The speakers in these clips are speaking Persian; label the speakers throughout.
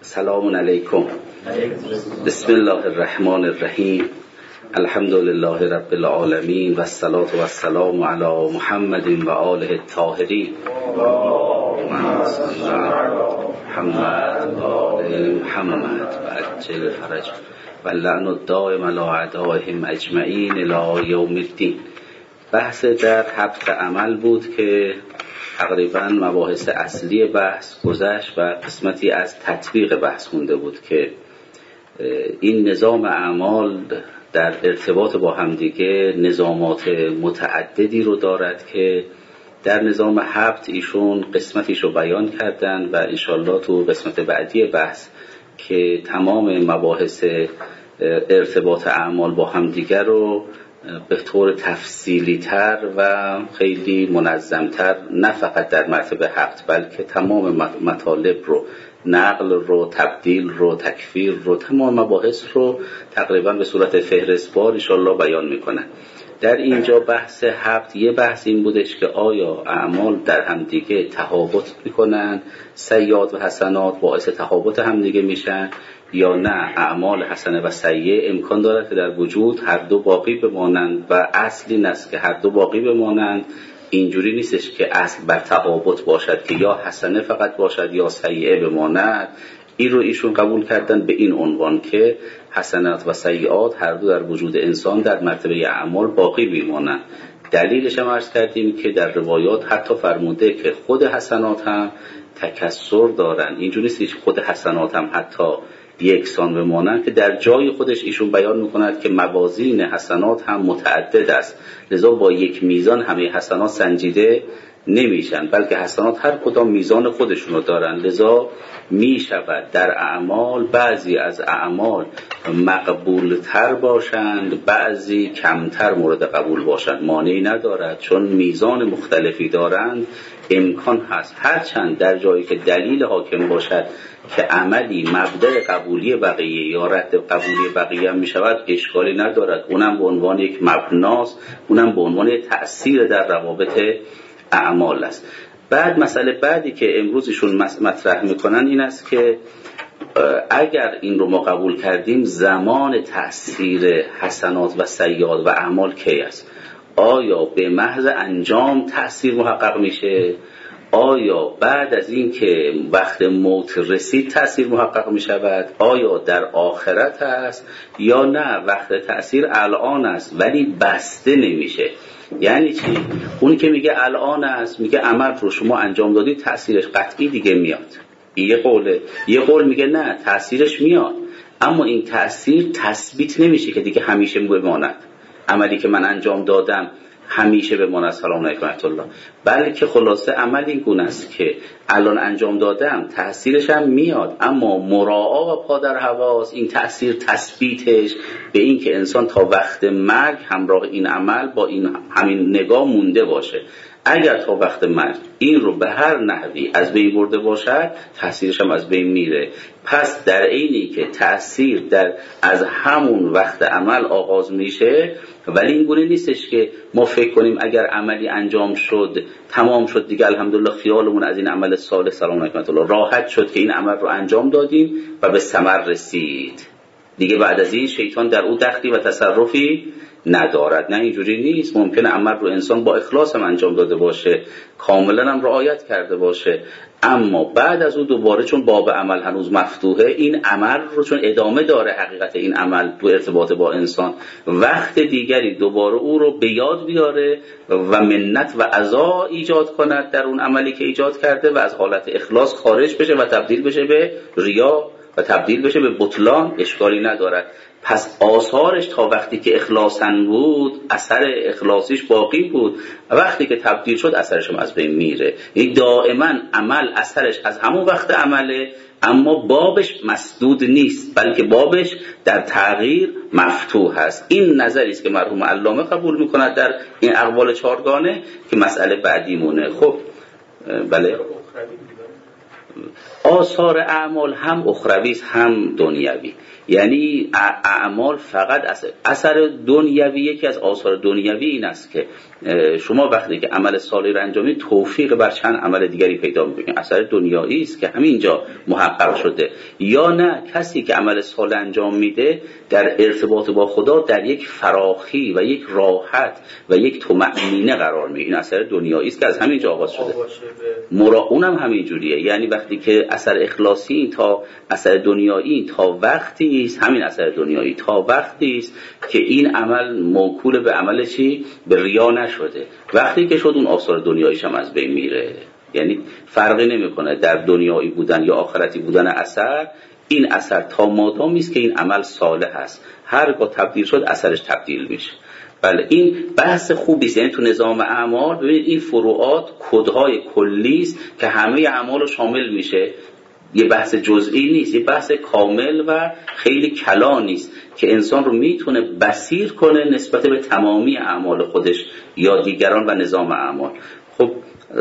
Speaker 1: سلام علیکم. بسم الله الرحمن الرحیم. الحمد لله رب العالمین و الصلاة و السلام علی محمد و آله الطاهرین. محمد و آل محمد و عجل فرج و لعن الدائم علی اعدائهم اجمعین الی یوم الدین. بحث در حبس عمل بود که تقریبا مباحث اصلی بحث گذشت و قسمتی از تطبیق بحث مونده بود که این نظام اعمال در ارتباط با همدیگه نظامات متعددی رو دارد که در نظام حبس ایشون قسمتیش رو بیان کردن و انشالله تو قسمت بعدی بحث که تمام مباحث ارتباط اعمال با همدیگه رو به طور تفصیلی تر و خیلی منظم تر، نه فقط در مرتبه حبس بلکه تمام مطالب رو، نقل رو، تبدیل رو، تکفیر رو، تمام مباحث رو تقریبا به صورت فهرستوار ان شاءالله بیان میکنن. در اینجا بحث حبس یه بحث این بودش که آیا اعمال در همدیگه تهابط میکنن، سیئات و حسنات باعث تهابط همدیگه میشن یا نه اعمال حسنه و سیئه امکان دارد که در وجود هر دو باقی بمانند و اصلی این است که هر دو باقی بمانند. اینجوری نیستش که اصل بر تهابط باشد که یا حسنه فقط باشد یا سیئه بماند. این رو ایشون قبول کردن به این عنوان که حسنات و سیئات هر دو در وجود انسان در مرتبه اعمال باقی بمانند. دلیلش هم عرض کردیم که در روایات حتی فرموده که خود حسنات هم تکثر دارن. اینجوری نیست خود حسنات هم حتی یکسان بمانند، که در جای خودش ایشون بیان میکند که موازین حسنات هم متعدد است، لذا با یک میزان همه حسنات سنجیده نمیشن، بلکه حسنات هر کدام میزان خودشونو دارن. لذا میشود در اعمال بعضی از اعمال مقبول تر باشند، بعضی کمتر مورد قبول باشند، مانعی ندارد، چون میزان مختلفی دارند امکان هست هرچند در جایی که دلیل حاکم باشد که عملی مبدأ قبولی بقیه یا رد قبولی بقیه هم می شود اشکالی ندارد، اونم به عنوان یک مبناست، اونم به عنوان تأثیر در روابط اعمال است. بعد مسئله بعدی که امروزشون مطرح میکنن این است که اگر این رو ما قبول کردیم زمان تأثیر حسنات و سیئات و اعمال کی است؟ آیا به محض انجام تأثیر محقق میشه؟ آیا بعد از این که وقت موت رسید تأثیر محقق می شود؟ آیا در آخرت است؟ یا نه وقت تأثیر الان است ولی بسته نمیشه؟ یعنی چی؟ اون که میگه الان است میگه عمل رو شما انجام دادید تأثیرش قطعی دیگه میاد، یه قوله. یه قول میگه نه تأثیرش میاد اما این تأثیر تثبیت نمیشه که دیگه همیشه بماند، عملی که من انجام دادم همیشه بماند. سلام علیکم ورحمت الله. بلکه خلاصه عمل این گونه است که الان انجام دادم تأثیرش هم میاد اما مراعا و پادر حواس این تأثیر تثبیتش به این که انسان تا وقت مرگ همراه این عمل با این همین نگاه مونده باشه. اگر تا وقت مرگ این رو به هر نحوی از بین برده باشد تأثیرش هم از بین میره. پس در عینی که تأثیر از همون وقت عمل آغاز میشه، ولی این گونه نیستش که ما فکر کنیم اگر عملی انجام شد تمام شد دیگه الحمدلله خیالمون از این عمل صالح سلام علیکم الله راحت شد که این عمل رو انجام دادیم و به ثمر رسید دیگه بعد از این شیطان در او دخلی و تصرفی ندارد. نه اینجوری نیست. ممکنه عمل رو انسان با اخلاص هم انجام داده باشه، کاملا هم رعایت کرده باشه، اما بعد از او دوباره چون باب عمل هنوز مفتوحه این عمل رو چون ادامه داره حقیقت این عمل تو ارتباط با انسان، وقت دیگری دوباره او رو به یاد بیاره و منت و عزا ایجاد کند در اون عملی که ایجاد کرده و از حالت اخلاص خارج بشه و تبدیل بشه به ریا و تبدیل بشه به بطلان، اشکالی ندارد. پس آثارش تا وقتی که اخلاصن بود اثر اخلاصیش باقی بود، وقتی که تبدیل شد اثرش هم از بین میره. یعنی دائما عمل اثرش از همون وقت عمله اما بابش مسدود نیست بلکه بابش در تغییر مفتوح هست. این نظری است که مرحوم علامه قبول میکند در این اقوال چهارگانه که مسئله بعدی مونه. خب بله آثار اعمال هم اخروی است هم دنیوی. یعنی اعمال فقط اثر دنیوی، یکی از آثار دنیوی این است که شما وقتی که عمل صالح را انجام میدید توفیق بر چند عمل دیگری پیدا میکنید، اثر دنیایی است که همینجا محقق شده. یا نه، کسی که عمل صالح انجام میده در ارتباط با خدا در یک فراخی و یک راحت و یک طمأنینه قرار میگیره، این اثر دنیایی است که از همینجا آغاز شده. اونم همین جوریه. یعنی وقتی که اثر اخلاصی تا اثر دنیایی تا وقتی است، همین اثر دنیایی تا وقتی است که این عمل موکول به عمل چی؟ به ریا نشده. وقتی که شد اون آثار دنیاییش هم از بین میره. یعنی فرقی نمیکنه در دنیایی بودن یا آخرتی بودن اثر، این اثر تا مادامی است که این عمل صالح است، هرگاه تبدیل شد اثرش تبدیل میشه. بله، این بحث خوبی است. یعنی تو نظام اعمال ببینید این فروعات کدهای کلی است که همه اعمال رو شامل میشه. یه بحث جزئی نیست، یه بحث کامل و خیلی کلان است که انسان رو میتونه بصیر کنه نسبت به تمامی اعمال خودش یا دیگران و نظام اعمال. خب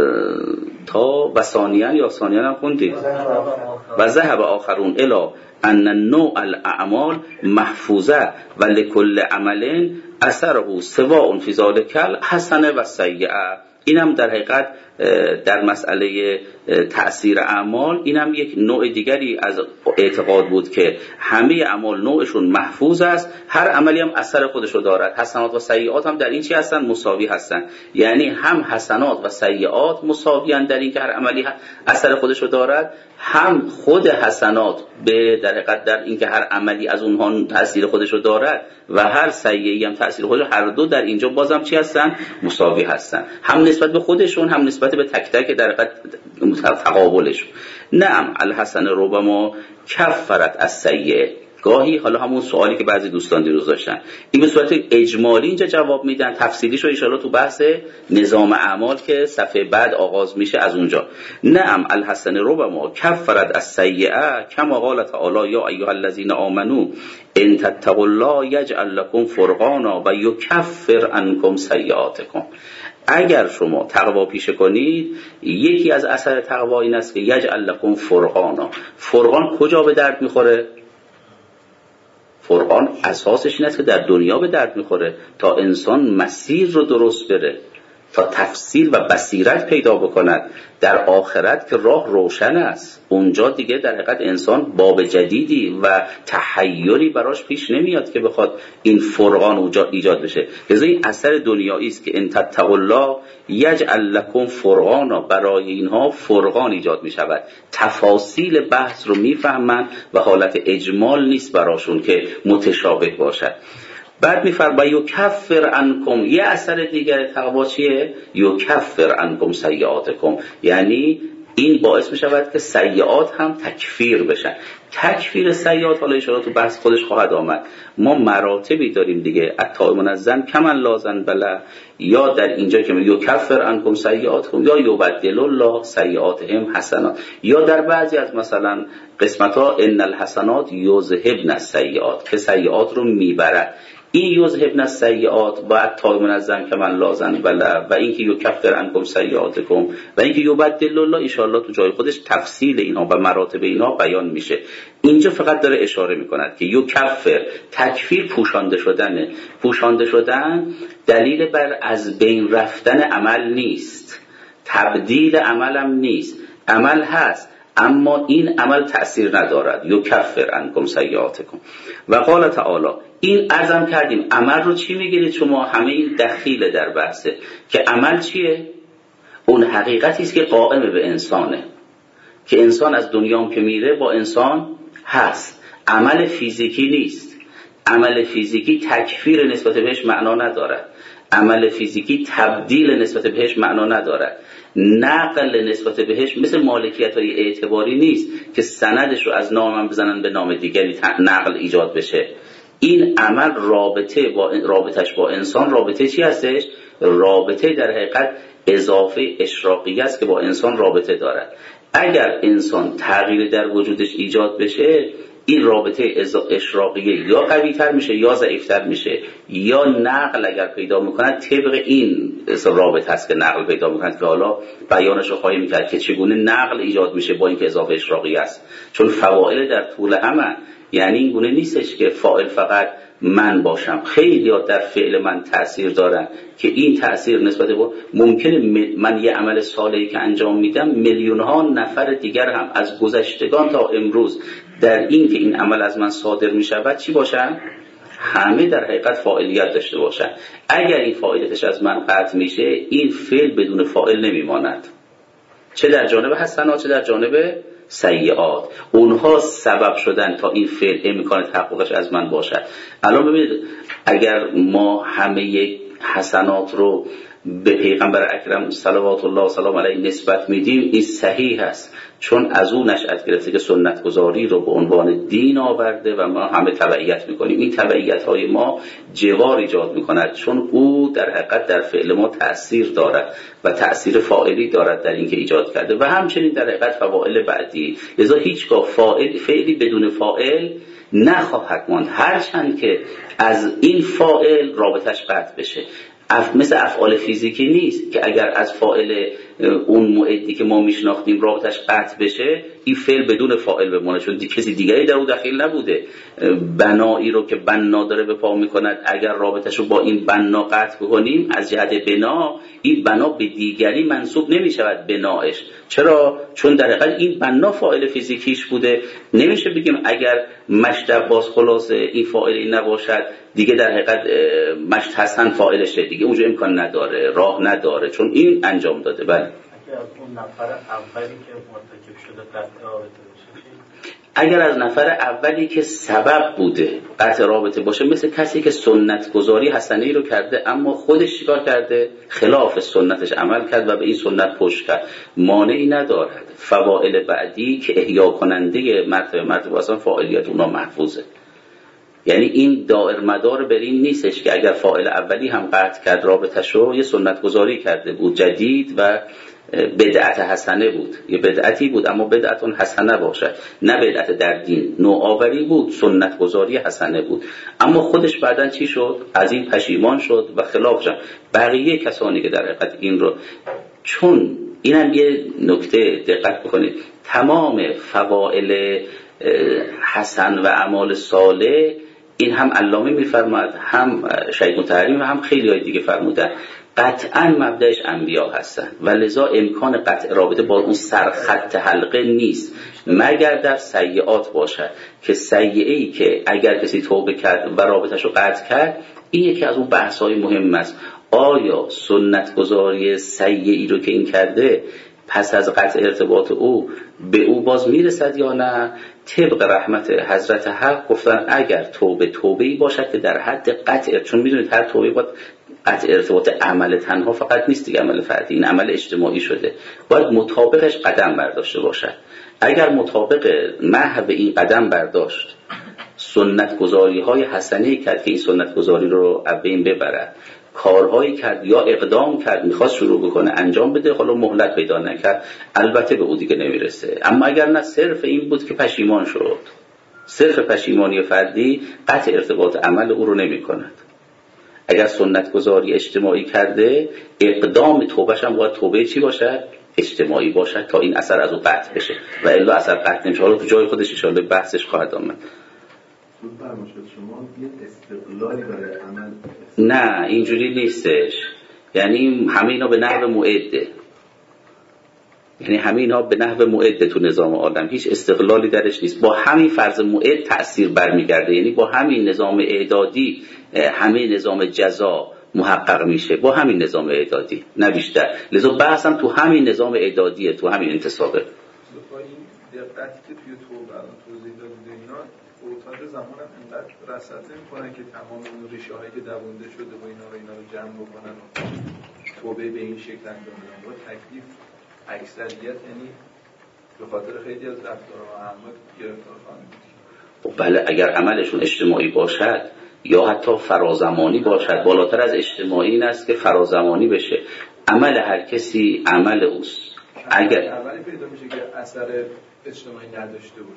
Speaker 1: تا و ثانیاً یا ثانیاً هم خوندید و ذهب آخرون الی ان نوع الاعمال محفوظه و لکل عمل اثره سواء فی ذلک الحسنه و السیئه. اینم در حقیقت در مسئله تأثیر اعمال اینم یک نوع دیگری از اعتقاد بود که همه اعمال نوعشون محفوظ است، هر عملی هم اثر خودش رو دارد. حسنات و سیئات هم در این چی هستن؟ مساوی هستن. یعنی هم حسنات و سیئات مساویان در این که هر عملی اثر خودش رو دارد، هم خود حسنات به در حقیقت در این که هر عملی از اونها تأثیر خودش رو دارد و هر سیئه‌ای هم تأثیر خودش، هر دو در اینجا بازم چی هستن؟ مساوی هستن، هم نسبت به خودشون هم نسبت به تک تک در حقیقت تقابلشون. نعم الحسنه ربما کفرت السیئه. گاهی حالا همون سوالی که بعضی دوستان دیروز داشتن این به صورت اجمالی اینجا جواب میدن، تفصیلیش رو ان شاءالله تو بحث نظام اعمال که صفحه بعد آغاز میشه از اونجا. نعم الحسنه ربما کفرت السیئه کما قال تعالی یا ایها الذین آمنوا ان تتقوا الله یجعل لكم فرقانا و یکفر عنکم سیئاتکم. اگر شما تقوا پیشه کنید، یکی از اثر تقوا این است که یجعل لكم فرقانا. فرقان کجا به درد میخوره؟ فرقان اساسش این است که در دنیا به درد میخوره تا انسان مسیر رو درست بره، تا تفصیل و بصیرت پیدا بکند. در آخرت که راه روشن است، اونجا دیگه در حقیقت انسان باب جدیدی و تحیری براش پیش نمیاد که بخواد این فرقان ایجاد بشه. لذا این اثر دنیایی است که ان تتقوا الله یجعل لكم فرقانا، برای اینها فرقان ایجاد می شود. تفاصیل بحث رو میفهمن و حالت اجمال نیست براشون که متشابه باشد. بعد میفرماید یکفر عنکم. یه اثر دیگر تقوا چیه؟ یکفر عنکم سیئاتکم. یعنی این باعث میشود که سیئات هم تکفیر بشن. تکفیر سیئات حالا ان شاءالله تو بحث خودش خواهد آمد. ما مراتبی داریم دیگه، التائبون الذنب کمن لا ذنب له، یا در اینجا که یکفر عنکم سیئاتکم یا یبدل الله سیئاتهم حسنات، یا در بعضی از مثلا قسمت ها ان الحسنات یذهبن السیئات که سیئات رو میبرد. این یذهبن السیئات و التائبون الذنب کمن لا ذنب له و اینکه یکفر عنکم سیئاتکم و اینکه یبدل الله ان شاء الله تو جای خودش تفصیل اینا و مراتب اینا بیان میشه. اینجا فقط داره اشاره میکند که یکفر تکفیر پوشانده شدن دلیل بر از بین رفتن عمل نیست، تبدیل عمل هم نیست. عمل هست اما این عمل تأثیر ندارد. یکفر عنکم سیئاتکم. و قال تعالی، این عرضم کردیم عمل رو چی میگیرید شما؟ همه این دخیل در بحثه که عمل چیه؟ اون حقیقتی است که قائم به انسانه، که انسان از دنیام که میره با انسان هست. عمل فیزیکی نیست. عمل فیزیکی تکفیر نسبت بهش معنا ندارد. عمل فیزیکی تبدیل نسبت بهش معنا ندارد. نقل نسبت بهش مثل مالکیت‌های اعتباری نیست که سندش رو از نامم بزنن به نام دیگری نقل ایجاد بشه. این عمل رابطش با انسان رابطه چی هستش؟ رابطه در حقیقت اضافه اشراقی است که با انسان رابطه دارد. اگر انسان تغییر در وجودش ایجاد بشه، این رابطه اشراقیه یا قوی تر میشه یا ضعیف تر میشه، یا نقل اگر پیدا میکند طبق این رابطه هست که نقل پیدا میکند که حالا بیانش رو خواهیم کرد که چگونه نقل ایجاد میشه با اینکه اضافه اشراقی است. چون فواعل در طول همه، یعنی این گونه نیستش که فاعل فقط من باشم، خیلی ها در فعل من تأثیر دارن که این تأثیر نسبت به ممکنه من یه عمل صالحی که انجام میدم میلیون ها نفر دیگر هم از گذشتگان تا امروز در این که این عمل از من صادر میشود چی باشن؟ همه در حقیقت فاعلیت داشته باشن. اگر این فاعلیتش از من قطع میشه این فعل بدون فاعل نمیماند، چه در جانب حسنات چه در جانب سیئات. اونها سبب شدن تا این فعل امکان تحققش از من باشد. الان ببینید اگر ما همه حسنات رو به پیغمبر اکرم صلوات الله و سلام علیه نسبت میدیم، این صحیح است، چون از اون نشأت گرفته که سنت گذاری رو به عنوان دین آورده و ما همه تبعیت میکنیم. این تبعیت های ما جوار ایجاد میکند، چون او در حقیقت در فعل ما تأثیر دارد و تأثیر فاعلی دارد در این که ایجاد کرده، و همچنین در حقیقت فواعل بعدی. لذا هیچگاه فعلی بدون فاعل نخواهد ماند، هرچند که از این فاعل رابطش قطع بشه. مثل افعال فیزیکی نیست که اگر از فاعل اون معدی که ما میشناختیم رابطش قطع بشه این فعل بدون فاعل بمونه، چون کسی دیگری در اون دخیل نبوده. بنایی رو که بنا داره به پا میکند اگر رابطش رو با این بنا قطع کنیم از جهت بنا، این بنا به دیگری منسوب نمیشود بنایش. چرا؟ چون در حقیقت این بنا فاعل فیزیکیش بوده. نمیشه بگیم اگر مشت عباس خلاصه این فاعلی نباشد دیگه در حقیقت مشت حسن فاعلشه، دیگه اونجا امکان نداره، راه نداره، چون این انجام داده. بله
Speaker 2: اگر اون نفر اولی که مرتکب شده قطع رابطه باشه،
Speaker 1: اگر از نفر اولی که سبب بوده قطع رابطه باشه، مثل کسی که سنت گذاری حسنه‌ای رو کرده اما خودش چیکار کرده؟ خلاف سنتش عمل کرد و به این سنت پشت کرد، مانعی ندارد. فواعل بعدی که احیا کننده مرتبه اصلا فاعلیت اونا محفوظه. یعنی این دائر مدار بر این نیستش که اگر فاعل اولی هم قطع کرد رابطش رو، یه سنت گذاری کرده بود جدید و بدعت حسنه بود، یه بدعتی بود اما بدعتون حسنه باشد، نه بدعت در دین، نوآوری بود، سنت گذاری حسنه بود، اما خودش بعدن چی شد؟ از این پشیمان شد و خلاف شد. بقیه کسانی که در حقیقت این رو، چون اینم یه نکته دقت بکنید، تمام فواعل حسن و اعمال صالح، این هم علامه میفرماد، هم شیخ مطهری و هم خیلی های دیگه فرمودن، قطعا مبدأش انبیا هستن و لذا امکان قطع رابطه با اون سرخط حلقه نیست مگر در سیئات باشد، که سیئه‌ای که اگر کسی توبه کرد و رابطش رو قطع کرد، این یکی از اون بحث‌های مهم است. آیا سنت گذاری سیئه‌ای رو که این کرده پس از قطع ارتباط او به او باز میرسد یا نه؟ طبق رحمت حضرت حق گفتن اگر توبه‌ای باشد که در حد قطع، چون میدونید هر توبه باید قطع ارتباط عمل تنها فقط نیست دیگه، عمل فردی، این عمل اجتماعی شده، باید مطابقش قدم برداشته باشد. اگر مطابق محو این قدم برداشت، سنت گذاری های حسنه‌ای کرد که این سنت گذاری رو از بین ببرد، کارهایی کرد یا اقدام کرد میخواست شروع بکنه انجام بده، حالا مهلت پیدا نکرد، البته به او دیگه نمیرسه. اما اگر نه صرف این بود که پشیمان شد، صرف پشیمانی فردی قطع ارتباط عمل او رو نمی کند. اگر سنت گذاری اجتماعی کرده، اقدام توبهش هم باید توبه چی باشد؟ اجتماعی باشد تا این اثر از او قطع بشه، و الا اثر قطع نمیشه. حالا تو جای خودش ان شاءالله بحثش خواهد آمد.
Speaker 3: شما یه استقلالی داره عمل؟
Speaker 1: نه اینجوری نیستش، یعنی همه اینا به نحو معده، یعنی همه اینا به نحو معده تو نظام عالم هیچ استقلالی درش نیست. با همین فرض معد تأثیر برمیگرده، یعنی با همین نظام اعدادی همه نظام جزا محقق میشه، با همین نظام اعدادی نه بیشتر. لذا بحثم تو همین نظام اعدادیه، تو همین انتصابه.
Speaker 3: با این دقتی که توی توبه توضیح دادید اینا اوتاد زمان هم اینقدر رصد نمی‌کنن که تمام اون ریشه هایی که دوونده شده و اینا رو جمع بکنن و توبه به این شکل انجام بدن. با تکلیف اکثریت یعنی به خاطر خیلی از رفتارها و اعمال گرفتار خواهند بود.
Speaker 1: بله اگر عملشون اجتماعی باشد یا حتی فرازمانی باشد، بالاتر از اجتماعی این است که فرازمانی بشه. عمل هر کسی عمل اوست. اگر
Speaker 3: عملی پیدا میشه که اثر اجتماعی نداشته باشه،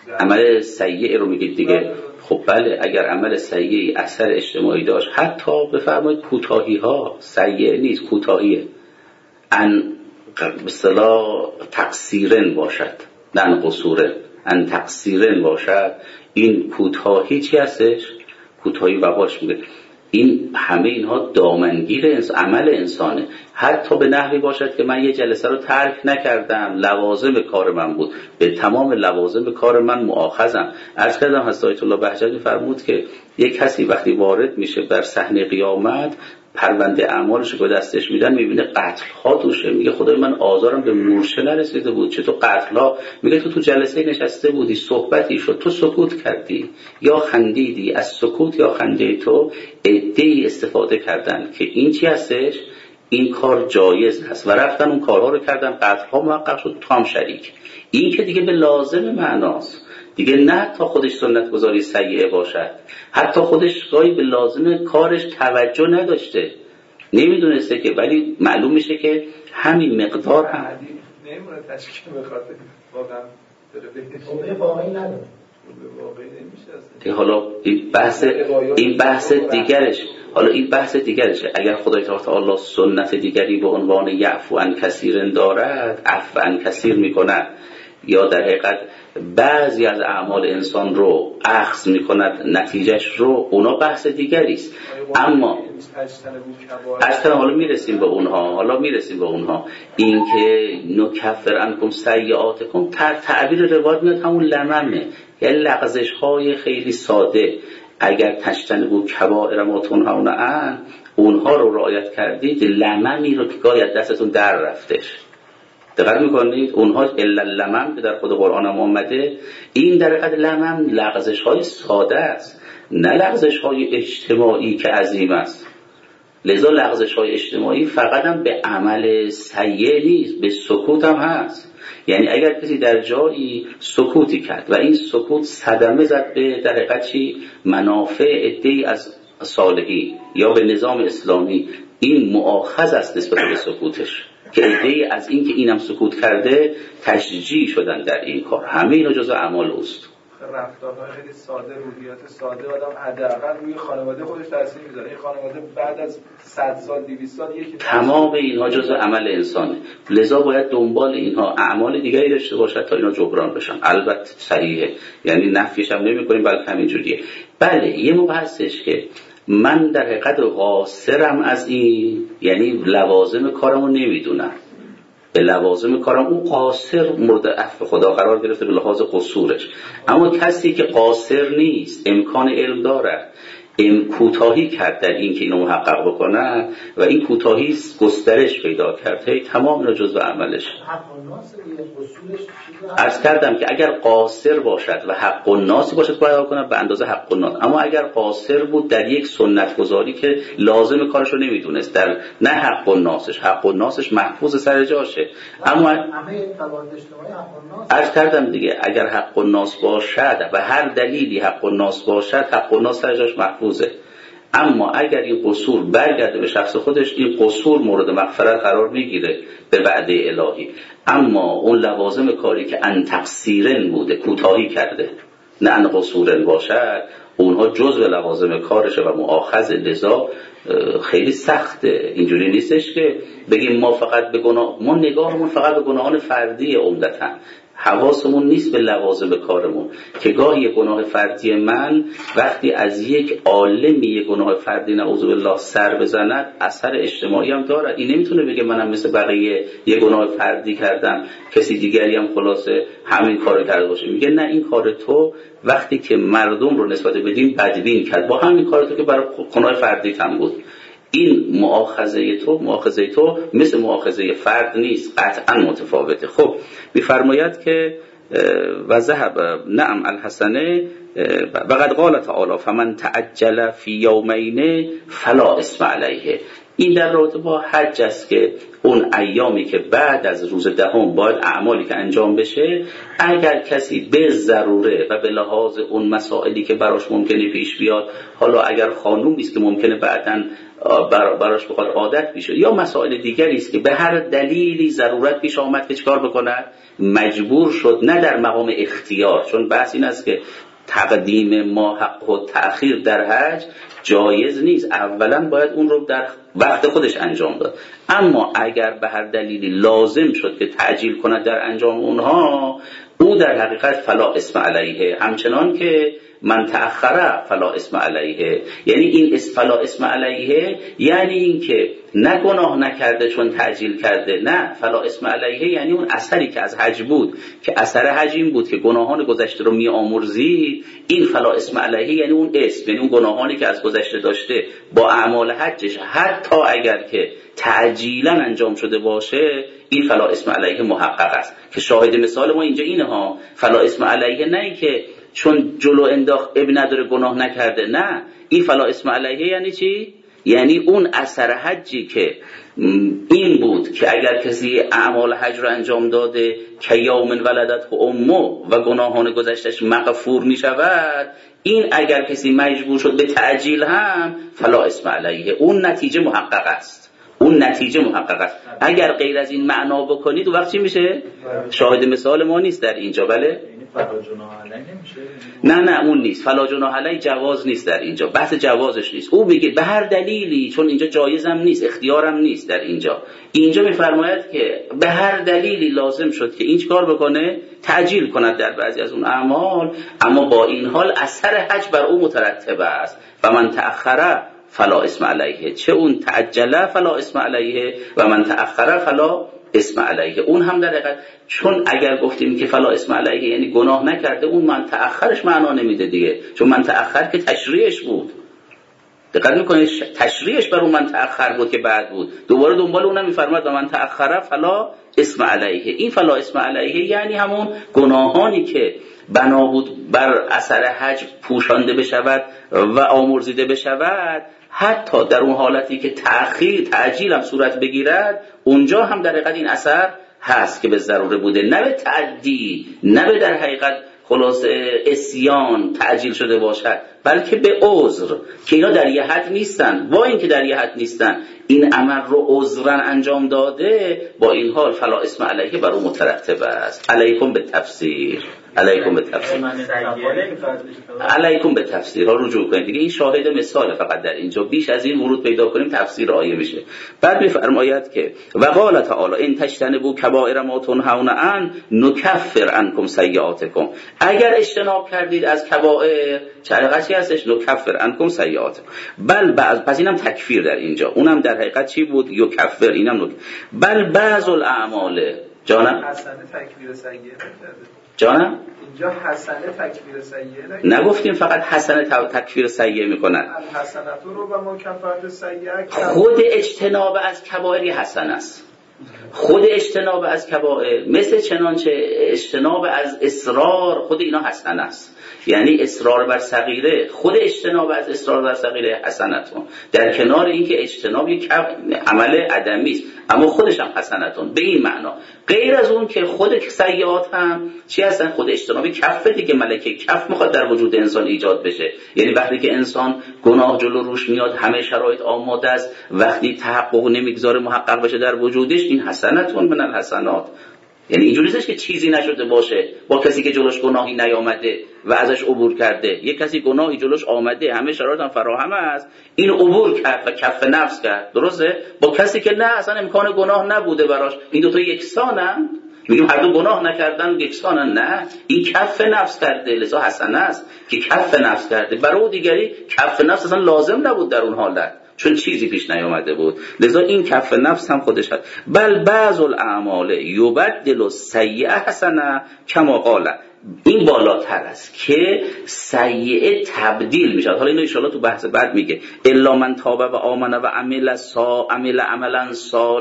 Speaker 1: عمل سیئ رو میگید دیگه. خب بله، اگر عمل سیئ اثر اجتماعی داشت، حتی بفرمایید کوتاهی ها سیئ نیست، کوتاهیه، ان به اصطلاح تقصیرن باشد، نه ان قصورن، ان تقصیرن باشد، این کوتاهی چی هستش؟ کوتاهی وباش میگه. این همه اینها دامنگیر عمل انسانه. حتی به نحوی باشد که من یه جلسه رو ترک نکردم، لوازم کار من بود، به تمام لوازم کار من مؤاخذم. عرض کردم حضرت آیت الله بهجتی فرمود که یک کسی وقتی وارد میشه در صحنه قیامت، پرونده اعمالش رو دستش میدن، میبینه قتل ها توشه، میگه خدای من آزارم به مورچه نرسیده بود، چطور قتل ها؟ میگه تو جلسه نشسته بودی، صحبتی شد، تو سکوت کردی یا خندیدی، از سکوت یا خنده تو عده‌ای استفاده کردن که این چی هستش؟ این کار جایز هست و رفتن اون کارها رو کردن، قتل ها محقق شد، تو هم شریک. این که دیگه به لازم معناست دیگه، نه تا خودش سنت گذاری سیئه باشد، حتی خودش گاهی به لازم کارش توجه نداشته، نمیدونسته که، ولی معلوم میشه که همین مقدار هم
Speaker 3: نمیمونه تشکیل بخاطر واقعا داره
Speaker 4: به واقعی نداره،
Speaker 3: واقعی نمیشه.
Speaker 1: حالا این بحث دیگرش، حالا این بحث دیگرشه. اگر خدای تعالی سنت دیگری به عنوان یعفو عن کثیر دارد، عفو عن کثیر میکند، یا در حقیقت بعضی از اعمال انسان رو اخذ میکند نتیجهش رو، اونا بحث دیگری است. اما اصلا حالا میرسیم به اونها، این که نکفر عنکم سیئاتکم، تعبیر روایت میاد همون لممه، یعنی لغزش های خیلی ساده. اگر تجتنبوا کبائر ما تنهون عنه، اونها رو رعایت کردید، لممی رو که گاهی از دستتون در رفتش، دقت میکنید؟ اونها الا لمم که در خود قرآن هم آمده، این در حقیقت لمم لغزش های ساده است، نه لغزش های اجتماعی که عظیم است. لذا لغزش های اجتماعی فقط هم به عمل سیئ نیست، به سکوت هم هست. یعنی اگر کسی در جایی سکوتی کرد و این سکوت صدمه زد به در حقیقت چی؟ منافع عده‌ای از صالحین یا به نظام اسلامی، این مؤاخذ است نسبت به سکوتش، که عده‌ای از این که اینم سکوت کرده تشجیع شدن در این کار. همه اینا جزء اعمال اوست.
Speaker 3: رفتارهای خیلی ساده، روحیات ساده آدم حداقل روی خانواده خودش تاثیر میذاره. این خانواده بعد از 100 سال 200 سال یکی،
Speaker 1: تمام اینها جزء عمل انسانه. لذا باید دنبال اینها اعمال دیگری داشته باشد تا اینا جبران بشن. البته صحیحه، یعنی نفیش هم نمی‌کنیم، بلکه همینجوریه. بله، یه موقع هستش که من در حقیقت قاصرم از این، یعنی لوازم کارمو نمیدونم، به لوازم کارم اون قاصر مورد عفو خدا قرار گرفته به لحاظ قصورش. اما کسی که قاصر نیست، امکان علم داره، کوتاهی کرد در این که اینو محقق بکنه و این کوتاهی گسترش پیدا کرده، تمام اینا جزء عملش. عرض کردم که اگر قاصر باشد و حق الناس باشد باید کنه به اندازه حق الناس، اما اگر قاصر بود در یک سنت گذاری که لازم کارشو نمیدونست، در نه حق الناسش محفوظ سر جاشه، اما عرض کردم دیگه اگر حق الناس باشد و هر دلیلی حق الناس باشد، حق الناس سر جاش محفوظه. اما اگر این قصور برگرده به شخص خودش، این قصور مورد مغفرت قرار میگیره به وعده الهی. اما اون لوازم کاری که ان تقصیرن بوده، کوتاهی کرده، نه ان قصورن باشد، اونها جزء لوازم کارشه و مؤاخذ. لذا خیلی سخته. اینجوری نیستش که بگیم ما فقط به گناه، ما نگاهمون فقط به گناهان فردی عمدتاً، حواسمون نیست به لوازم کارمون، که گاهی گناه فردی من وقتی از یک عالمی گناه فردی نعوذ بالله سر بزند، اثر اجتماعی هم داره. این نمیتونه بگه منم مثل بقیه یه گناه فردی کردم، کسی دیگری هم خلاصه همین کارو کرده باشه. میگه نه، این کار تو وقتی که مردم رو نسبت بدین بدبین کرد، با همین کار تو که برای گناه فردی هم بود. این مؤاخذه تو مثل مؤاخذه فرد نیست، قطعا متفاوته. خب میفرماید که و ذهب نعم الحسنه و قد قال تعالی فمن تعجل فی یومین فلا اسم علیه. این در رابطه با حج است که اون ایامی که بعد از روز دهم باید اعمالی که انجام بشه، اگر کسی به ضروره و به لحاظ اون مسائلی که براش ممکنه پیش بیاد، حالا اگر خانومی است که ممکنه بعداً براش بخواد عادت بشه یا مسائل دیگری است که به هر دلیلی ضرورت پیش آمد که چیکار بکند، مجبور شد، نه در مقام اختیار، چون بحث این است که تقدیم ما حق و تأخیر در حج جایز نیست، اولا باید اون رو در وقت خودش انجام داد. اما اگر به هر دلیلی لازم شد که تعجیل کند در انجام اونها، او در حقیقت فلا اسم علیه، همچنان که من تأخره فلا اسم علیه. یعنی این فلا اسم علیه یعنی این که نه گناه نکرده چون تعجیل کرده، نه، فلا اسم علیه یعنی اون اثری که از حج بود که اثر حج این بود که گناهان گذشته رو میآمرزید، این فلا اسم علیه یعنی اون اسم، یعنی اون گناهانی که از گذشته داشته با اعمال حجش حتی اگر که تعجیلا انجام شده باشه، این فلا اسم علیه محقق است. که شاهد مثال ما اینجا اینه ها، فلا اسم علیه نه این که چون جلو انداخت ابن نداره گناه نکرده، نه، این فلا اسم علیه یعنی چی؟ یعنی اون اثر حجی که این بود که اگر کسی اعمال حج رو انجام داده که یوم ولدته امه و گناهان گذشتش مغفور می شود، این اگر کسی مجبور شد به تعجیل هم فلا اسم علیه، اون نتیجه محقق است، اون نتیجه محقق است. اگر غیر از این معنا بکنید وقت چی میشه؟ شاهد مثال ما نیست در اینجا. بله
Speaker 2: فلا جناح علیه نمیشه؟
Speaker 1: نه اون نیست، فلا جناح علیه جواز نیست در اینجا، بحث جوازش نیست. او میگه به هر دلیلی، چون اینجا جایزم نیست، اختیارم نیست در اینجا میفرماید که به هر دلیلی لازم شد که این چیکار بکنه، تعجیل کند در بعضی از اون اعمال، اما با این حال اثر حج بر او مترتب است. و من تأخره فلا اسم علیه، چه اون تعجله فلا اسم علیه و من تأخره فلا اسم علیه. اون هم در حقیقت، چون اگر گفتیم که فلا اسم علیه یعنی گناه نکرده، اون من تأخرش معنا نمیده دیگه، چون من تأخر که تشریعش بود، دقت میکنید، تشریعش بر اون من تأخر بود که بعد بود، دوباره دنبال اونم میفرماد و من تأخره فلا اسم علیه. این فلا اسم علیه یعنی همون گناهانی که بنا بود بر اثر حج پوشانده بشود و آمرزیده بشود، حتی در اون حالتی که تعجیل هم صورت بگیرد، اونجا هم در حقیقت این اثر هست که به ضروره بوده، نه به تعدی، نه به در حقیقت خلاصه عصیان تعجیل شده باشد، بلکه به عذر که اینا در یه حد نیستن. با این که در یه حد نیستن، این عمل رو عذرا انجام داده، با این حال فلا اسم علیه بر اون مترتب است. علیکم به تفسیر، علیکم به تفسیر، علیکم به تفسیر ها رجوع کنید دیگه. این شاهد مثال فقط در اینجا، بیش از این ورود پیدا کنیم تفسیر آیه میشه. بعد میفرماید که و قال تعالی ان تجتنبوا کبائر ما تنهون عنه نکفر عنکم سیئاتکم، اگر اجتناب کردید از کبائر، چه حقیقتی هستش؟ نکفر عنکم سیئاتکم. بل پس اینم تکفیر در اینجا، اونم در حقیقت چی بود؟ یکفر، اینم بل بعض الاعمال. جانم
Speaker 3: حسنه تکفیر سیئه نکرده،
Speaker 1: جانم
Speaker 3: اینجا حسنه تکفیر سیئه نکرده،
Speaker 1: نگفتیم فقط حسنه تکفیر سیئه میکنن،
Speaker 3: الحسنه رو و مکفرت سیئه.
Speaker 1: خود اجتناب از کبائر حسن است، خود اجتناب از کبائر، مثل چنانچه اجتناب از اصرار، خود اینا حسن است. یعنی اصرار بر صغیره، خود اجتناب از اصرار بر صغیره حسنتون، در کنار اینکه اجتناب یک عمل عدمی است، اما خودش هم حسنتون. به این معنا غیر از اون که خود سیئات هم چی هستن؟ خود اجتناب کف دیگه، ملکه کف میخواد در وجود انسان ایجاد بشه. یعنی وقتی که انسان گناه جلو روش میاد، همه شرایط آماده است، وقتی تحقق نمیگذاره محقق بشه در وجودش، این حسنتون من الحسنات. یعنی اینجوری نیست که چیزی نشده باشه با کسی که جلوش گناهی نیامده و ازش عبور کرده. یک کسی گناهی جلوش آمده، همه شرایط هم فراهم است، این عبور کرد و کف نفس کرد، درسته؟ با کسی که نه اصلا امکان گناه نبوده براش، این دو تا یکسانن، میگیم هر دو گناه نکردن یکسانن، نه، این کف نفس کرده، لذا حسنه است که کف نفس کرده. برای دیگری کف نفس اصلا لازم نبود در اون حالت، چون چیزی پیش نیامده بود، لذا این کف نفس هم خودش هست. بل بعض الاعمال یبدل السیئه حسنه کما قال، این بالاتر است که سیئه تبدیل میشه. حالا اینو ان شاءالله تو بحث بعد میگه الا من تاب و آمن و عمل عملا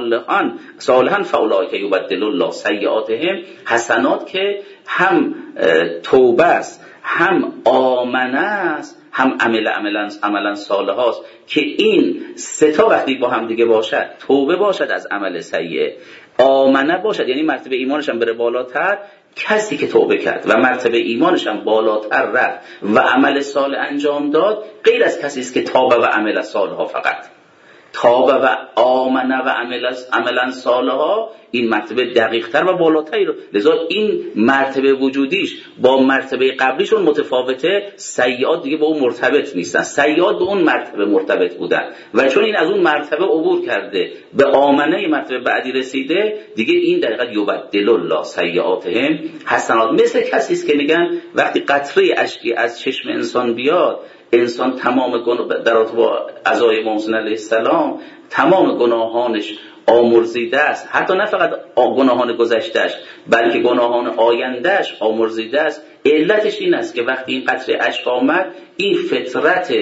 Speaker 1: صالحا فاولئک یبدل الله سیئاتهم حسنات، که هم توبه است هم آمنه است، هم عملا صالح است که این سه تا وقتی با هم دیگه باشد، توبه باشد از عمل سیئه، آمنه باشد یعنی مرتبه ایمانش هم بره بالاتر، کسی که توبه کرد و مرتبه ایمانش هم بالاتر رفت و عمل صالح انجام داد، غیر از کسی است که تاب و عمل صالحا فقط تاب و آمنه و عملا صالحا، این مرتبه دقیق‌تر و بالاتری رو، لذا این مرتبه وجودیش با مرتبه قبلیشون متفاوته، سیئات دیگه با اون مرتبط نیستن، سیئات به اون مرتبه مرتبط بودن و چون این از اون مرتبه عبور کرده به آمنه مرتبه بعدی رسیده دیگه، این دقیقاً یبدل الله سیئاتهم حسنات. مثل کسی است که میگن وقتی قطره اشکی از چشم انسان بیاد، انسان تمام در رابطه با عزای موسی علیه السلام تمام گناهانش آمرزیده است، حتی نه فقط گناهان گذشتهش بلکه گناهان آیندهش آمرزیده است. علتش این است که وقتی این قطره اشک آمد، این فطرت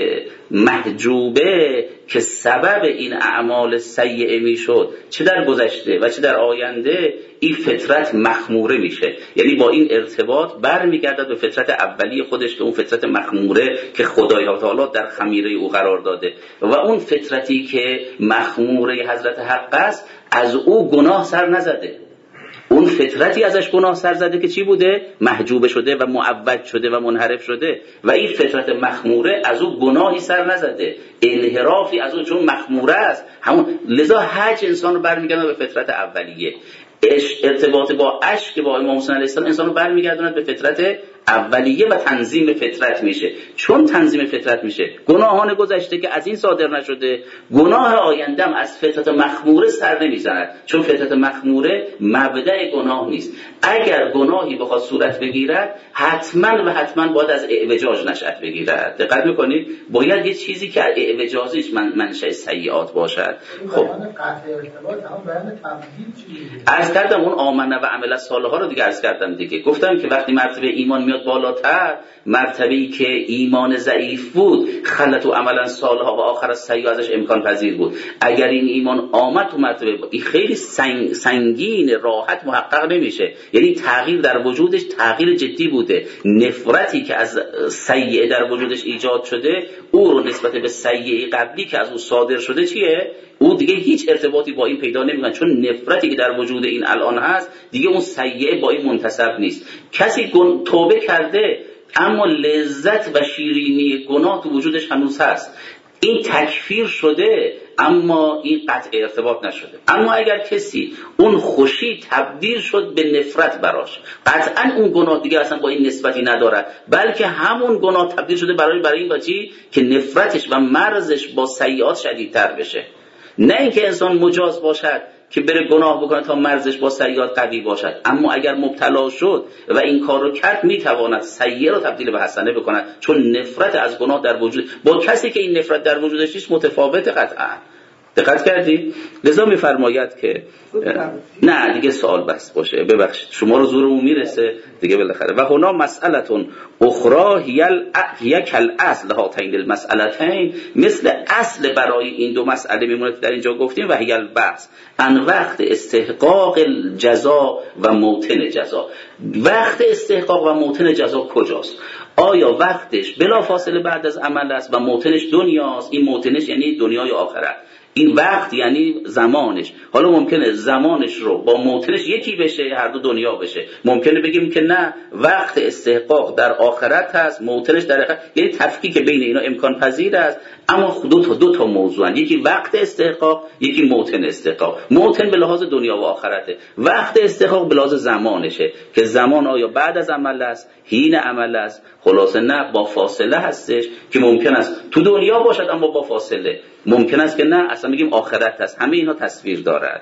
Speaker 1: محجوبه که سبب این اعمال سیئه میشد چه در گذشته و چه در آینده، این فطرت مخموره میشه، یعنی با این ارتباط برمیگردد به فطرت اولی خودش که اون فطرت مخموره که خدای تعالی در خمیره او قرار داده و اون فطرتی که مخموره حضرت حق است از او گناه سر نزده، اون فطرتی ازش گناه سر زده که چی بوده؟ محجوبه شده و معوج شده و منحرف شده و این فطرت مخموره از او گناهی سر نزده، انحرافی از او چون مخموره است همون، لذا حج انسان رو برمیگردونه به فطرت اولیه، ارتباط با اشک با امام حسین علیه السلام انسان رو برمیگردونه به فطرت اولیه و تنظیم فطرت میشه. چون تنظیم فطرت میشه، گناهان گذشته که از این صادر نشده، گناه آینده هم از فطرت مخموره سر نمیزند، چون فطرت مخموره مبدأ گناه نیست. اگر گناهی بخواد صورت بگیرد حتما باید از اعوجاج نشأت بگیرد. دقت میکنید؟ باید یه چیزی که اعوجاجیش منشأ سیئات باشد. خب عرض کردم اون آمنه و عمل صالحا رو دیگه عرض کردم دیگه، گفتم که وقتی مرتبه ایمان میاد بالاتر، مرتبه‌ای که ایمان ضعیف بود خلط و عملا صالحا و آخر سیئ ازش امکان پذیر بود، اگر این ایمان آمد تو مرتبه این خیلی سنگین راحت محقق نمیشه، یعنی تغییر در وجودش تغییر جدی بوده، نفرتی که از سیئه در وجودش ایجاد شده او رو نسبت به سیئه قبلی که از او صادر شده چیه؟ او دیگه هیچ ارتباطی با این پیدا نمیکنه، چون نفرتی که در وجود این الان هست دیگه اون سیئه با این منتسب نیست. کسی توبه کرده اما لذت و شیرینی گناه تو وجودش هنوز هست، این تکفیر شده اما این قطع ارتباط نشده. اما اگر کسی اون خوشی تبدیل شد به نفرت براش، قطعا اون گناه دیگه اصلا با این نسبتی نداره، بلکه همون گناه تبدیل شده برای این بچی که نفرتش و مرزش با سیئات شدیدتر بشه، نه اینکه انسان مجاز باشد که بره گناه بکنه تا مرزش با سیئات قوی باشد، اما اگر مبتلا شد و این کار رو کرد میتواند سیئه رو تبدیل به حسنه بکند، چون نفرت از گناه در وجود با کسی که این نفرت در وجودش نیست متفاوته قطعا. دقت کردی؟ لذا میفرماید که نه دیگه سوال بس باشه، ببخشید شما رو زورمون میرسه دیگه بالاخره. و هنا مسئلتون اخرى هی کالاصل هاتین المسئلتین، مثل اصل برای این دو مسئله میمونه که در اینجا گفتیم، و هی البحث عن وقت استحقاق الجزا و موطن جزا. وقت استحقاق و موطن جزا کجاست؟ آیا وقتش بلا فاصله بعد از عمل است و موطنش دنیاست؟ این موطنش یعنی دنیای آخرت، این وقت یعنی زمانش. حالا ممکنه زمانش رو با موطنش یکی بشه، هر دو دنیا بشه. ممکنه بگیم که نه، وقت استحقاق در آخرت هست، موطنش در آخرت، یعنی تفکیک بین اینا امکان پذیر است، اما دو تا موضوعن، یکی وقت استحقاق، یکی موطن استحقاق. موطن به لحاظ دنیا و آخرته، وقت استحقاق به لحاظ زمانشه که زمان آیا بعد از عمل است، حین عمل است، خلاصه نه با فاصله هستش که ممکن است تو دنیا باشد اما با فاصله، ممکن است که نه اصلا بگیم آخرت هست. همه اینا تصویر دارد.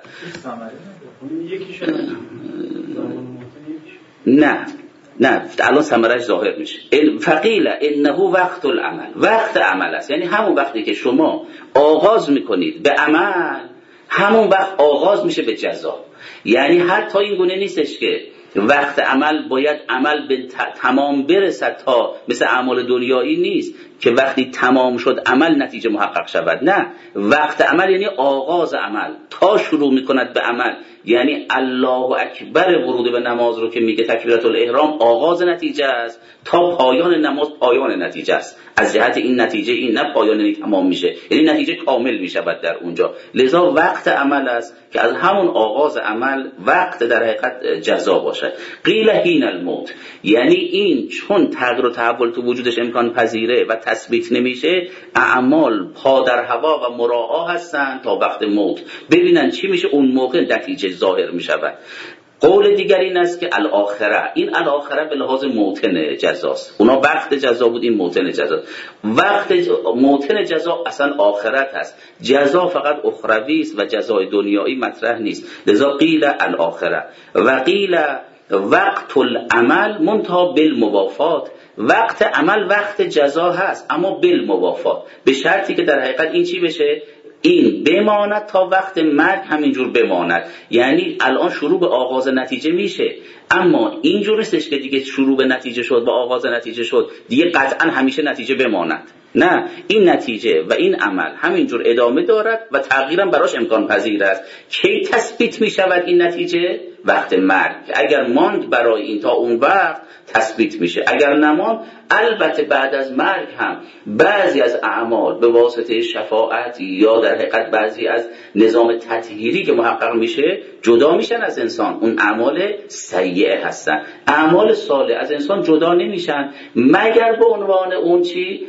Speaker 1: نه الان ثمرش ظاهر میشه. فقیل انه وقت العمل، وقت عمل است، یعنی همون وقتی که شما آغاز میکنید به عمل، همون وقت آغاز میشه به جزا. یعنی حتی این گونه نیستش که وقت عمل باید عمل به تمام برسد تا مثل اعمال دنیایی نیست که وقتی تمام شد عمل نتیجه محقق شود. نه، وقت عمل یعنی آغاز عمل، تا شروع میکند به عمل یعنی الله اکبر ورود به نماز رو که میگه تکبیرات الاحرام آغاز نتیجه است تا پایان نماز پایان نتیجه است. از جهت این نتیجه این نه پایان تمام میشه، یعنی نتیجه کامل میشود در اونجا. لذا وقت عمل است که از همون آغاز عمل وقت در حقیقت جزا باشد. قیل حین الموت، یعنی این چون تغییر و تحول تو وجودش امکان پذیره و تثبیت نمیشه، اعمال پا در هوا و مراعا هستن تا وقت موت ببینن چی میشه، اون موقع نتیجه ظاهر میشود. قول دیگر این است که الاخره، این الاخره به لحاظ موطن جزاست. اونا وقت جزا بود، این موطن جزا. وقت موطن جزا اصلا آخرت است. جزا فقط اخروی است و جزای دنیایی مطرح نیست. لذا قیل الاخره و قیل وقت العمل منتها بالموافات. وقت عمل وقت جزا هست اما بالموافات، به شرطی که در حقیقت این چی بشه، این بماند تا وقت مرگ همینجور بماند. یعنی الان شروع به آغاز نتیجه میشه، اما اینجور نیستش که دیگه شروع به نتیجه شد و آغاز نتیجه شد دیگه قطعا همیشه نتیجه بماند. نه، این نتیجه و این عمل همینجور ادامه دارد و تغییرم براش امکان پذیر است. کی تثبیت می شود این نتیجه؟ وقت مرگ. اگر ماند برای این تا اون وقت تثبیت میشه، اگر نماند البته بعد از مرگ هم بعضی از اعمال به واسطه شفاعت یا در حقیقت بعضی از نظام تطهیری که محقق میشه جدا میشن از انسان، اون اعمال سیئه هستن. اعمال صالح از انسان جدا نمیشن مگر به عنوان اون چی؟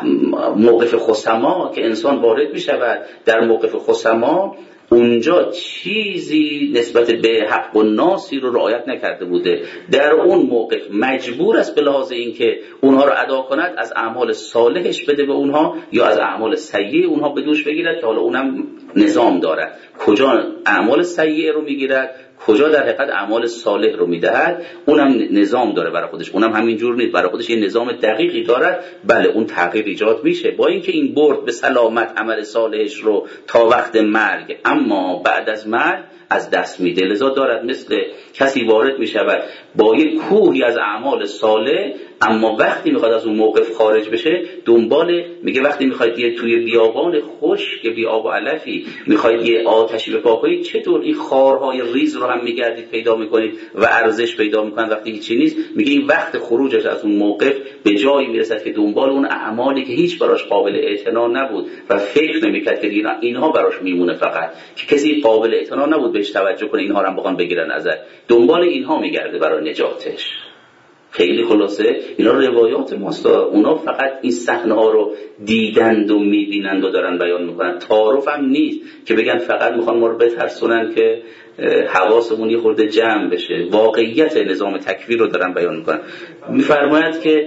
Speaker 1: موقف خصما که انسان وارد میشود. در موقف خصما اونجا چیزی نسبت به حق و ناسی رو رعایت نکرده بوده، در اون موقف مجبور است به لحاظ این که اونها رو ادا کند از اعمال صالحش بده به اونها یا از اعمال سیئه اونها به دوش بگیرد که حالا اونم نظام دارد، کجا اعمال سیئه رو میگیرد کجا در حقیقت اعمال صالح رو میدهد، اونم نظام داره برای خودش، اونم همینجور نیست، برای خودش یه نظام دقیقی دارد. بله اون تغییر ایجاد میشه با اینکه این برد به سلامت عمل صالحش رو تا وقت مرگ، اما بعد از مرگ از دست میده. لذا دارد مثل کسی وارد میشود با یک کوهی از اعمال صالح، اما وقتی میخواد از اون موقف خارج بشه دنبال، میگه وقتی میخواید یه توی بیابان خشک بی آب و علفی میخواید یه آتشی بپا کنید، چطور این خارهای ریز رو هم میگردید پیدا میکنید و ارزش پیدا میکنید وقتی هیچی نیست. میگه این وقت خروجش از اون موقف به جایی میرسد که دنبال اون اعمالی که هیچ براش قابل اعتنا نبود و فکر نمیکرد که اینها براش میمونه، فقط که کسی قابل اعتنا نبود بهش توجه کنه اینها رو هم بخوان بگیرن ازش، دنبال اینها میگرده برای نجاتش. خیلی خلاصه اینا روایات ماست، اونا فقط این صحنه ها رو دیدند و میبینند و دارن بیان میکنن. تعارف هم نیست که بگن فقط میخوان ما رو بترسونن که حواسمون یه خورده جمع بشه. واقعیت نظام تکفیر رو دارن بیان میکنن. میفرماید که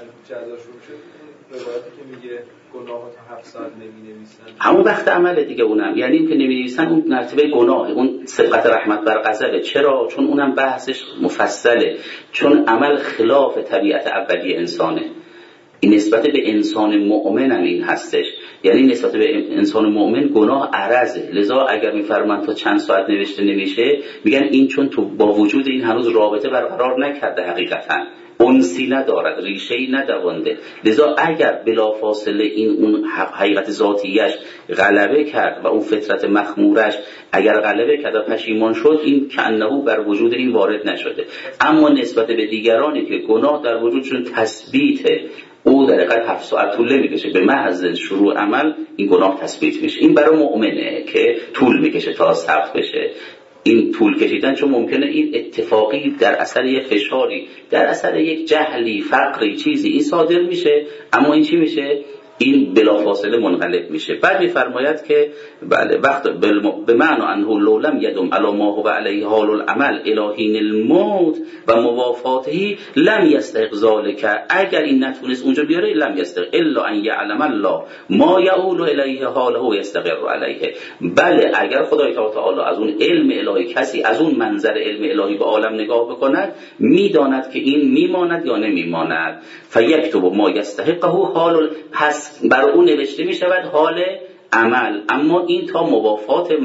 Speaker 3: روایاتی که میگه گناه تا 7 ساعت نمی‌نویسن،
Speaker 1: همون وقت عمل دیگه، اونم یعنی این که نمی‌نویسن اون مرتبه گناه، اون سبقت رحمت بر غضبه. چرا؟ چون اونم بحثش مفصله، چون عمل خلاف طبیعت اولیه انسانه. این نسبت به انسان مؤمن هم این هستش، یعنی نسبت به انسان مؤمن گناه عرضه. لذا اگر میفرمان تا چند ساعت نوشته نمیشه، میگن این چون تو با وجود این هنوز رابطه برقرار نکرده، حقیقتا انسی ندارد، ریشه‌ای ندوانده. لذا اگر بلافاصله این اون حقیقت ذاتیش غلبه کرد و اون فطرت مخمورش اگر غلبه کرد و پشیمان شد، این کأنه بر وجود این وارد نشده. اما نسبت به دیگرانی که گناه در وجودشون تثبیته، او در حقیقت 7 ساعت طول نمیکشه، به محض شروع عمل این گناه تثبیت میشه. این برای مؤمنه که طول میکشه تا ثبت بشه. این طول کشیدن چون ممکنه این اتفاقی در اثر یک فشاری، در اثر یک جهلی، فقری، چیزی این صادر میشه، اما این چی میشه؟ این بلافاصله منقلب میشه. بعد میفرماید که بله وقت به معنی انه لو لم یدم علی ما هو علیه حال العمل الهین الموت و موافاته لم یستحق ذلک، اگر این نتونست اونجا بیاره لم یستحق الا ان یعلم الله ما یؤول الیه حاله و یستقر علیه. بله اگر خدای تعالی از اون علم الهی، کسی از اون منظر علم الهی به عالم نگاه بکند، میداند که این میماند یا نمیماند. فیکتب ما یستحقه حال، پس بر اون نوشته می شود حال عمل، اما این تا موافات مرگ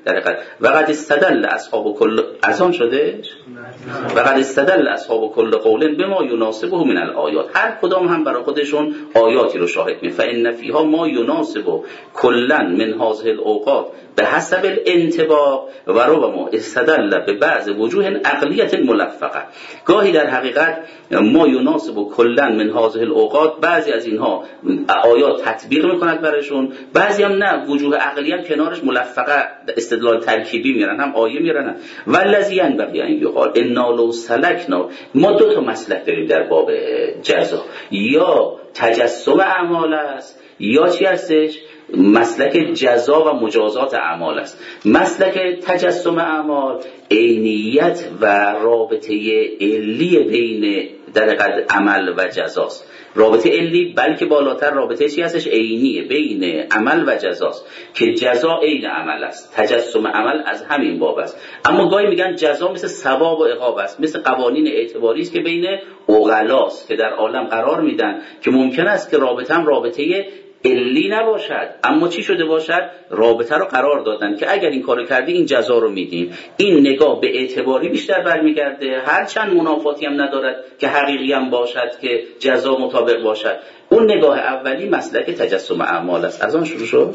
Speaker 1: در حقیقت وقد استدل اصحاب کل اذان شده وقد استدل اصحاب کل قول بما یناسبه من الآیات، هر کدام هم برای خودشون آیاتی رو شاهد می فإن فیها ما یناسب کلا من هذه الاوقات به حسب الانطباق و ربما استدل به بعض وجوه عقلیت ملفقه. گاهی در حقیقت ما یناسب کلا من هذه الاوقات، بعضی از اینها آیات تطبیق میکند برایشون، بعضی هم نه، وجوه عقلی هم کنارش ملفقه استدلال ترکیبی میرن، هم آیه میرن. والذی ينبغي ان یقال انا لو سلکنا، ما دو تا مسلک داریم در باب جزا، یا تجسم اعمال است یا چی هستش؟ مسلک جزا و مجازات اعمال است. مسلک تجسم اعمال عینیت و رابطه علی بین در حقیقت عمل و جزاست. رابطه علی بلکه بالاتر رابطه چی هستش؟ عینیه بین عمل و جزاست که جزا عین عمل است، تجسم عمل از همین باب است. اما گاهی میگن جزا مثل ثواب و عقاب است، مثل قوانین اعتباری است که بین عقلاست که در عالم قرار میدن که ممکن است که رابطه هم رابطه علی نباشد، اما چی شده باشد؟ رابطه رو قرار دادن که اگر این کارو کردی این جزا رو میدیم. این نگاه به اعتباری بیشتر برمیگرده، هر چند منافاتی هم ندارد که حقیقی هم باشد که جزا مطابق باشد. اون نگاه اولی مسلک تجسم اعمال است. از آن شروع شد.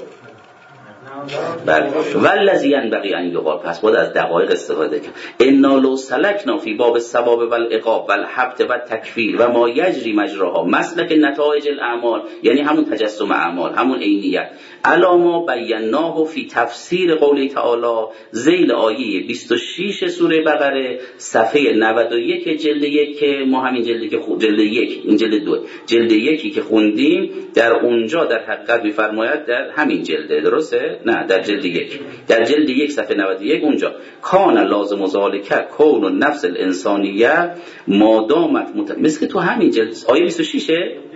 Speaker 1: بله. والذی ينبغي ان یقال، پس باید از دقایق استفاده کرد. انا لو سلکنا فی باب الثواب والعقاب والحبط والتکفیر و ما یجری مجراها، مسلک نتایج الاعمال، یعنی همون تجسم اعمال، همون عینیت، علی ما بیناه فی تفسیر قوله تعالی، ذیل آیه 26 سوره بقره صفحه 91 جلد 1 که ما همین جلدی که جلد 1 این جلد 2 جلد 1 که خوندیم، در اونجا در حقیقت می‌فرماید در همین جلد، درسته؟ نه، در جلد 1 در جلد 1 صفحه 91 اونجا کان لازم ذالک کون النفس الانسانیه ما دامت مثل تو همین جلد آیه 26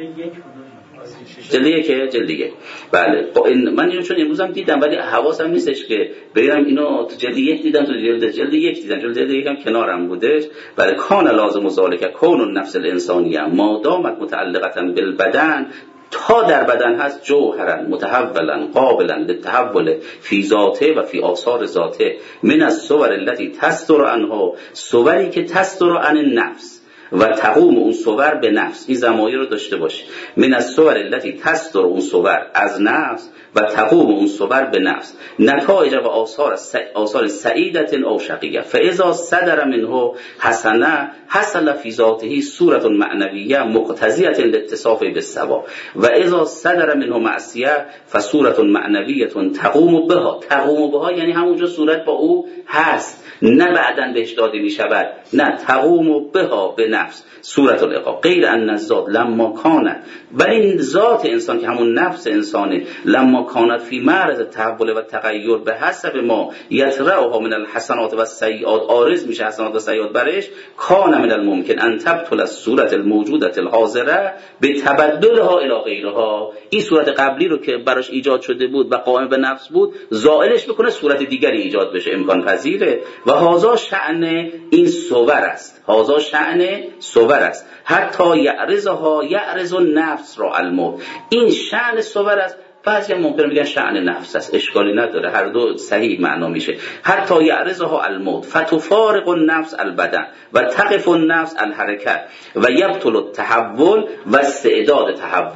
Speaker 1: جلد 1 بله. من اینو چون امروز هم دیدم ولی حواسم نیستش که بگم اینو تو جلد 1 دیدم، تو جلد 1 دیدم، جلد 1 هم کنارم بودش. بله. کان لازم ذالک کون النفس الانسانیه ما دامت متعلقه بالبدن، تا در بدن هست، جوهرا متحولا قابلا للتحول فی ذاته و فی آثار ذاته من الصور التي تستر عنه، صوری که تستر عن النفس و تقوم اون صور به نفس، این ضمایر رو داشته باشه، من الصور التي تستر اون صور از نفس و تقوم اون صور به نفس، نتایج و آثار سعیدت او شقیه، فاذا صدر منه حسنه حصل فی ذاته صورت معنویه مقتضیه لاتصاف بالثواب و اذا صدر منه معصیه فصورت معنویه تقوم بها یعنی همونجا صورت با او هست، نه بعدن بهش داده می شود، نه تقوم بها به نفس صورت العقاب غیر ان الذات لما کانت، ولی این ذات انسان که همون نفس انسانه، لما کانت فی معرض تحول و تغییر به حسب ما یترعها من الحسنات و السیئات، عارض میشه حسنات و سیئات برش، کان من الممکن ان تبطل الصورت الموجوده الحاضره به تبدلها الی غیرها، این صورت قبلی رو که براش ایجاد شده بود و قائم به نفس بود زائلش بکنه صورت دیگری ایجاد بشه، امکان پذیره. و هذا شأن این صور است، هذا شأن صور است، حتی یعرض النفس را الموت، این شأن صور است. بعضی هم ممکنه بگن شأن نفس است، اشکالی نداره، هر دو صحیح معنا میشه. حتی یعرضها الموت فتفارق النفس البدن و تقف النفس الحرکت و یبطل التحول و استعداد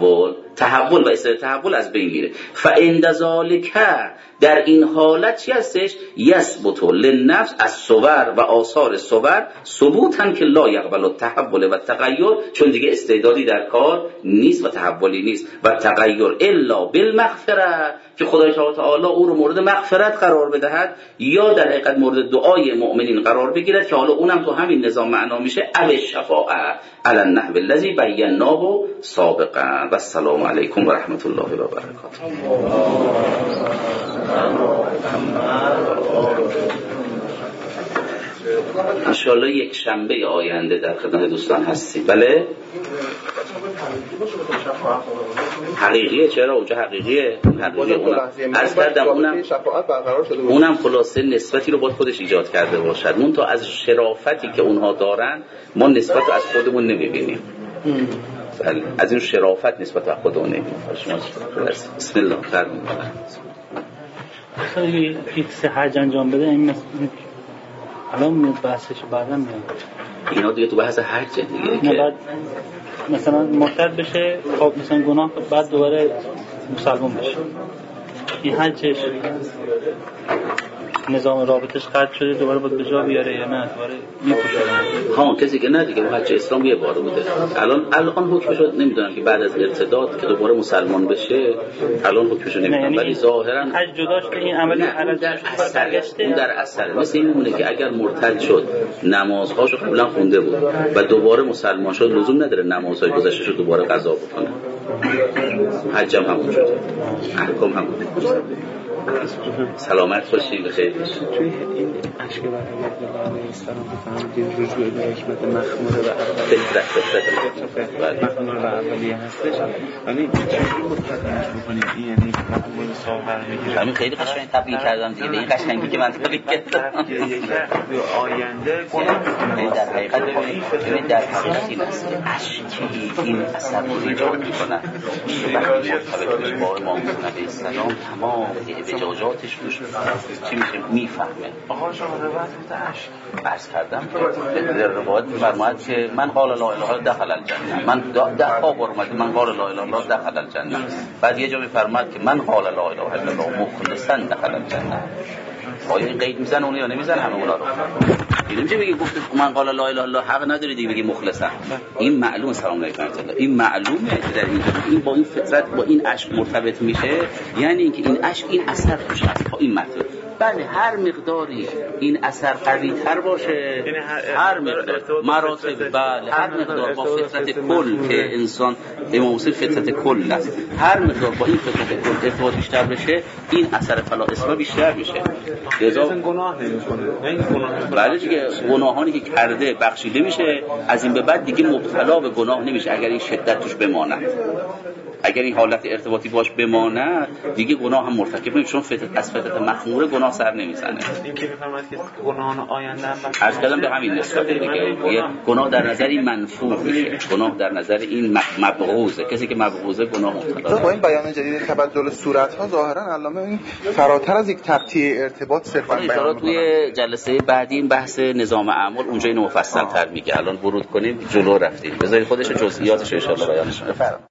Speaker 1: تحول و استعداد تحول از بین میره. فعند ذالک، در این حالت چی هستش؟ یثبت للنفس الصور و آثار صور ثبوتا که لا یقبل التحول و تغییر، چون دیگه استعدادی در کار نیست و تحولی نیست، و تغییر الا بالمغفره، که خدای تعالی او رو مورد مغفرت قرار بدهد یا در حقیقت مورد دعای مؤمنین قرار بگیرد که حالا اونم تو همین نظام معنا میشه او الشفاعه علی النحو الذی بیناه سابقا. و السلام علیکم و رحمت الله و برکاته. انشاءالله یک شنبه آینده در خدمت دوستان هستیم. بله حقیقیه، چرا اونجا حقیقیه اونم از کردم، اونم خلاصه نسبتی رو باید خودش ایجاد کرده باشد، مون تا از شرافتی که اونها دارن ما نسبت رو از خودمون نمیبینیم، از این شرافت نسبت به خودمون نمیبینیم. بسم الله.
Speaker 2: مثلا یک سه حج انجام بده این مثلا الان میاد بحثش بعداً میاد
Speaker 1: اینا دیگه تو بحث حج دیگه
Speaker 2: نه بعد مثلا مرتد بشه خب مثلا گناه بعد دوباره مسلمان بشه این حجش نظام رابطش قطع شده دوباره باید به جا بیاره یا نه دوباره میپوشه
Speaker 1: ها کسی که نه دیگه حج اسلام یه بار بوده الان حکم شد نمیدونم که بعد از ارتداد که دوباره مسلمان بشه الان حکمشو نمیدونم ولی ظاهرا
Speaker 2: حج جدا شده این عمل
Speaker 1: در اثر مثل این مونه که اگر مرتد شد نمازهاشو قبلا خونده بود و دوباره مسلمان شد لزوم نداره نمازهای گذشته شو دوباره قضا بکنه حج هم همون شده احکام همون سلامت باشی بخیر باشی
Speaker 4: توی این اشک برای علیه السلام بفرمودین رجوع به حکمت مخموره و اولیه مخموره و اولیه هستش ولی چجوری مطلقش بکنیم این یعنی مخمول ساغر میگیره
Speaker 1: همین خیلی قشنگ تبیین کردم دیگه به این قشنگی که من تبیین کردم
Speaker 4: به آینده
Speaker 1: در حقیقت ببینید در حقیقت این است که اشکی این اثر رو ایجاد میکنن وقتی مرتبط بشه با امام علیه السلام تمام احتجاجاتش چی میشه میفهمه.
Speaker 4: آقا شما روایت بوده اشک
Speaker 1: عرض کردم در روایت فرمود که من قال لا اله الا دخل الجنه من ده بار اومد من قال لا اله الا دخل الجنه بعد یه جا میفرماد که من قال لا اله الا الله مخلصا دخل الجنه آیا این قید میزنه اون یا نمیزنه همه اونا رو دیدیم چه بگی گفت من قال لا اله الا الله حق نداری دیگه بگی مخلصا این معلومه سلام علیکم این معلومه که در این با این فطرت با این عشق مرتبط میشه یعنی اینکه این عشق این اثر توش هست با این مطلب بله هر مقداری این اثر قوی تر باشه هر مقدار مراتب بله هر مقدار با فطرت کل که انسان امام حسین فطرت کل است هر مقدار با این فطرت کل ارتباط بیشتر بشه این اثر فلا اسما بیشتر میشه لذا
Speaker 4: گناه نمیکنه
Speaker 1: بله دیگه گناهانی که کرده بخشیده میشه از این به بعد دیگه مبتلا به گناه نمیشه اگر این شدت توش بماند اگر این حالت ارتباطی باش بماند دیگه گناه هم مرتکب نمیشه چون از فطرت مخموره گناه سر نمیزنه
Speaker 4: این که میفهمد که گناهان آینده هم
Speaker 1: عرض کردم به همین نسبت دیگه گناه در نظر این منفور میشه گناه در نظر این مبغوضه کسی که مبغوضه گناه مبتلا
Speaker 5: با این بیان جدید تبدل صورت ها ظاهرا علامه این فراتر از یک تقطیع ارتباط صرفا بیان می‌کنه
Speaker 1: توی جلسه بعدی این بحث نظام اعمال اونجا اینو مفصل تر میگه الان ورود کنیم جلو رفتیم بذارید خودش جزئیاتش ان شاء الله بیانش کنه